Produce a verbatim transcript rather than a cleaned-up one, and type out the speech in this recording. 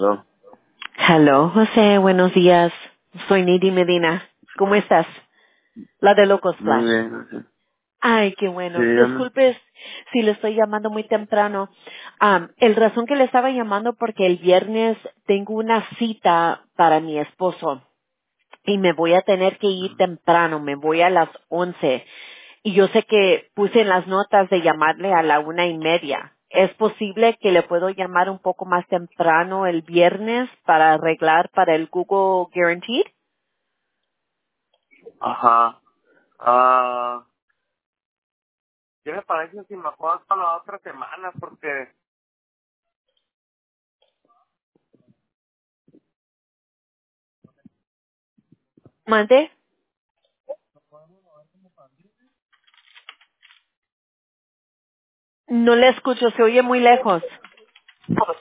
No, Hello, José, buenos días. Soy Nidy Medina. ¿Cómo estás? La de Locos muy Flash. bien. Sí, Ay, qué sí, bueno. dígame. Disculpe si le estoy llamando muy temprano. Am, el razón que le estaba llamando porque el viernes tengo una cita para mi esposo y me voy a tener que ir temprano. Me voy a las once. Y yo sé que puse en las notas de llamarle a la una y media. ¿Es posible que le puedo llamar un poco más temprano el viernes para arreglar para el Google Guaranteed? Ajá. Ah, ¿qué le parece si me acuerdo para la otra semana? Porque, ¿Mande? No le escucho, se oye muy lejos.